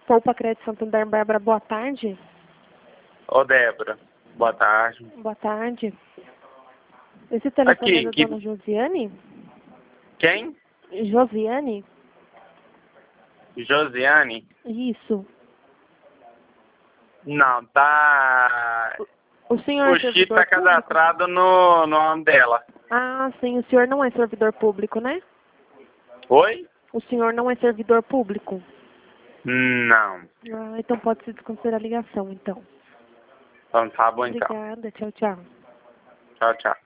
Poupa Crédito Santander, Bárbara, boa tarde. Ô, Débora, boa tarde. Boa tarde. Esse telefone é da dona Josiane? Quem? Josiane? Josiane? Isso. Não, tá... O senhor O é chip servidor tá cadastrado no nome dela. Ah, sim. O senhor não é servidor público, né? Oi? O senhor não é servidor público? Não. Ah, então pode se desconsiderar a ligação, então. Então tá bom, então. Obrigada. Tchau, tchau. Tchau, tchau.